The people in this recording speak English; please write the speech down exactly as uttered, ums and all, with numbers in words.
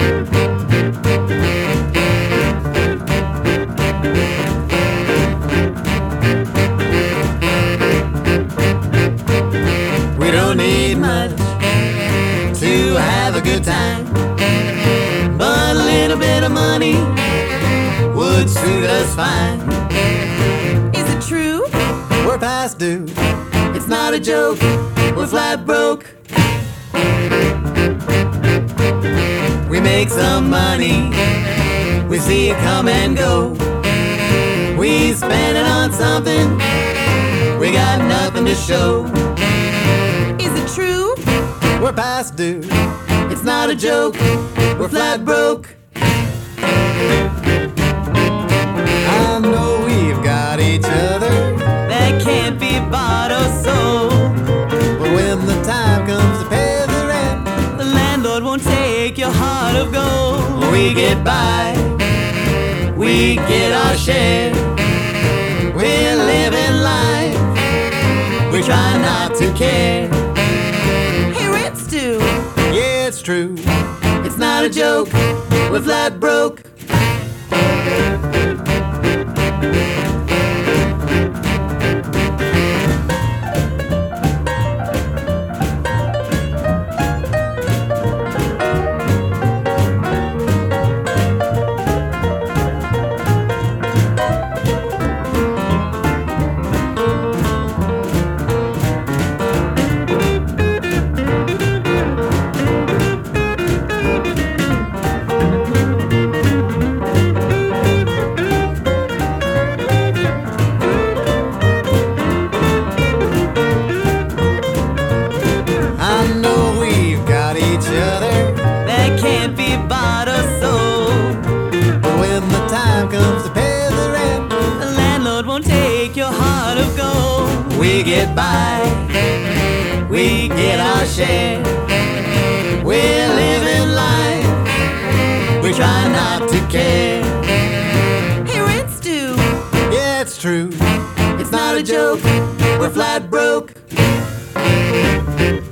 We don't need much to have a good time, but a little bit of money would suit us fine. Is it true? We're past due. It's not a joke. We're flat broke. We make some money. We see it come and go. We spend it on something. We got nothing to show. Is it true? We're past due. It's not a joke. We're flat broke. I know we've got each other. That can't be bought or sold. But when the time comes to pay the rent, The landlord won't take your heart of gold. we get by. We get our share. We're living life. We try not to care. Hey, rent's due. Yeah, it's true. It's not a joke. We're flat broke. I know we've got each other. That can't be bought or sold. But when the time comes to pay the rent, The landlord won't take your heart of gold. we get by. We get our share. We're living life. We try not to care. Hey, rent's due. Yeah, it's true. It's not a joke. We're flat broke.